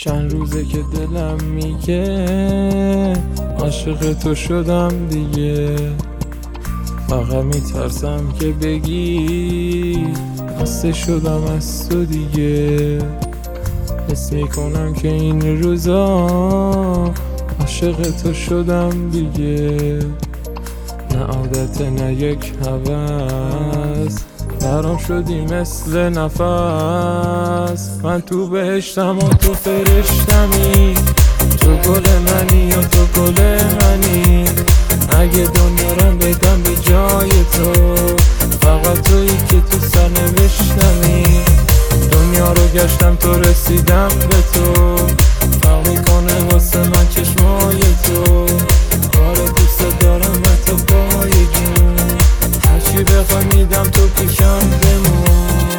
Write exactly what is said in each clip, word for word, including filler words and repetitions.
چند روزه که دلم میگه عاشق تو شدم دیگه. فقط میترسم که بگی خسته شدم از تو دیگه. حس میکنم که این روزا عاشق تو شدم دیگه. نه عادت نه یک هوس، برام شدی مثل نفس. من تو بهشتم و تو فرشتمی، تو گل منی یا تو گل منی. اگه دنیا رو بدم به جای تو، فقط تویی که تو سرنوشتمی. دنیا رو گشتم تو رسیدم به تو، فرق میکنه واسه من چشمای تو. آره دوست دارم من تو پای جون، هرچی بخوای میدم تو پیشم بمون.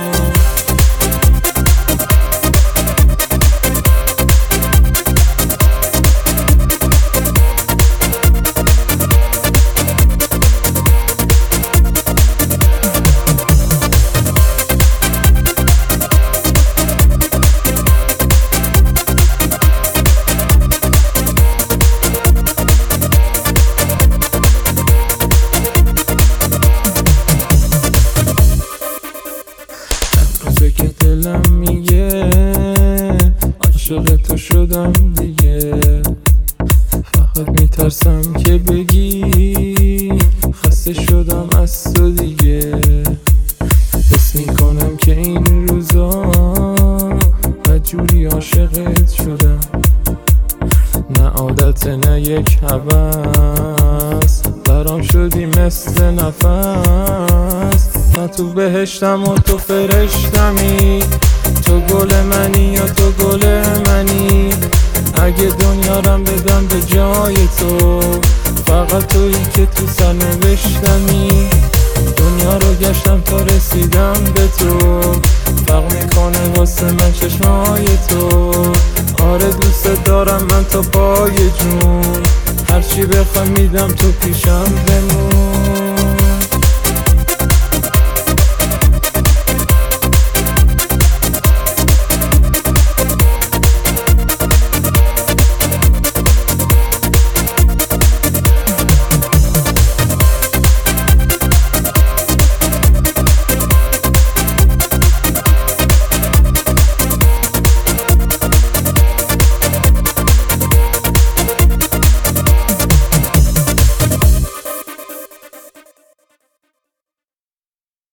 که دلم میگه عاشق تو شدم دیگه. فقط میترسم که بگی خسته شدم از تو دیگه. حس میکنم که این روزا مجبوری عاشقت شدم. نه عادت نه یک هوس، برام شدی مثل نفس. من تو بهشتم و تو فرشتمی، تو گل منی یا تو گل منی. اگه دنیا رم بدم به جای تو، فقط تویی که تو سرنوشتمی. دنیا رو گشتم تا رسیدم به تو، فرق میکنه واسه من چشمای تو. آره دوست دارم من تا پای جون، هرچی بخوای میدم تو پیشم بمون.